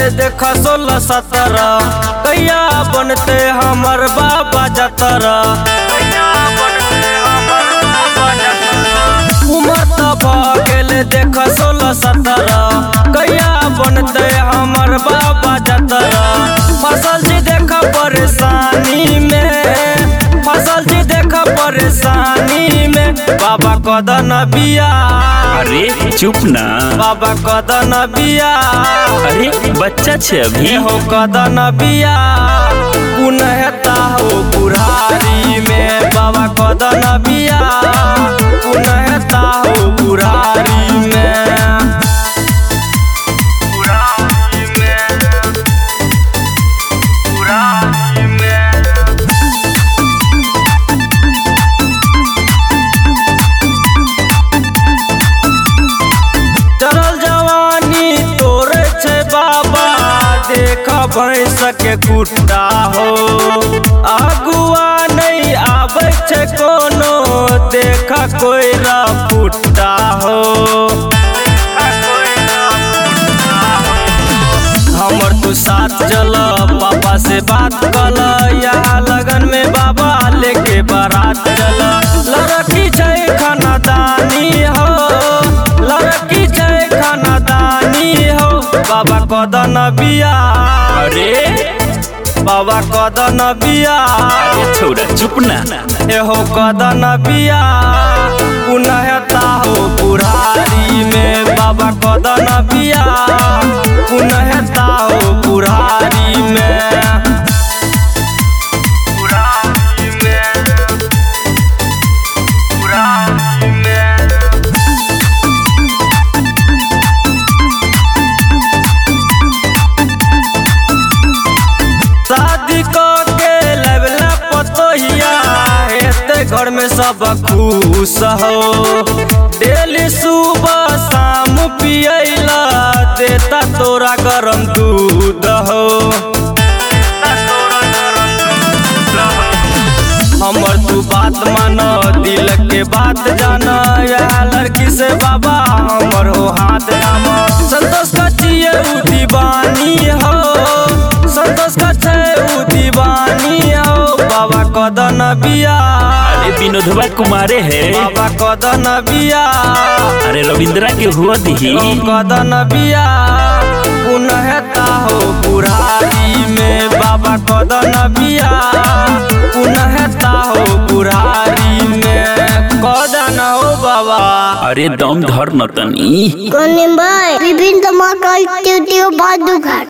देखा 16-17 कैया बनते हमर बाबा जतरा। उमर तब गेल देखा 16-17 कैया बनते हमर बाबा जतरा। फसल जी देखा परेशानी में, फसल जी देखा परेशानी में बाबा कदन बिया। अरे चुप ना, बाबा कदन बिया। अरे बच्चा छे अभी हो कदन बिया पुनहता हो बुढ़ारी में। बाबा कदन बिया पुनहता हो बुढ़ारी में। बुढ़ारी में, बुढ़ारी में। चरल जवानी तोरे छे बाबा देखा भैंस के कुट्टा हो। अगुआ नहीं आवे छे कोनो देखा कोई फुट्टा हो। हमर तू साथ चल पापा से बात कल, यहाँ लगन में बाबा लेके बारात चल। लड़की छै खानदानी हो, लड़की छै खानदानी हो बाबा कदन बिया। अरे बाबा कदन बिया। अरे छोड़ा चुप ना, एहो कदन बिया पुनहता हो बुढ़ारी में। बाबा कदन बिया पुनहता हो बुढ़ारी में। बुढ़ारी में, बुढ़ारी में। शादी के लेवला पतोहिया हेते घर में सब खुश हो। डेली सुबह शाम पियला देता तोरा गरम दूध हो। हमर तू बात मान दिल के बात जाना, यह लड़की से बाबा हमर हो हाथ नाम। संतोष का चाहिए उ दीवानी हो, संतोष का छै उ दीवानी हो बाबा कदन बिया। अरे विनोदवा कुमारे है बाबा कदन बिया। अरे रविंद्रा के हुआ दी कदन बिया पुनहता हो बुढ़ारी में। बाबा कदन बिया पुनहता हो बुढ़ारी में। कदन हो बाबा। अरे दम धर न तनी विभिन्न धमाका स्टूडियो बादुघाट।